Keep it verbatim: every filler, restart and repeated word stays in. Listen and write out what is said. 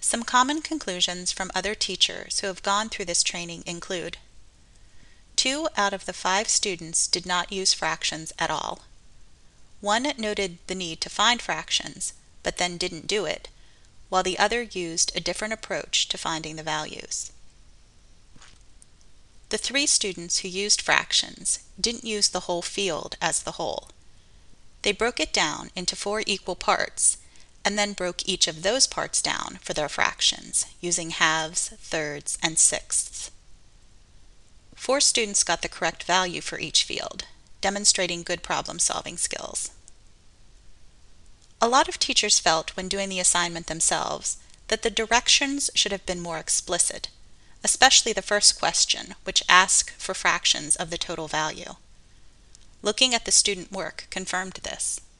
Some common conclusions from other teachers who have gone through this training include: two out of the five students did not use fractions at all. One noted the need to find fractions, but then didn't do it, while the other used a different approach to finding the values. The three students who used fractions didn't use the whole field as the whole. They broke it down into four equal parts, and then broke each of those parts down for their fractions, using halves, thirds, and sixths. Four students got the correct value for each field, demonstrating good problem-solving skills. A lot of teachers felt when doing the assignment themselves that the directions should have been more explicit, especially the first question, which asked for fractions of the total value. Looking at the student work confirmed this.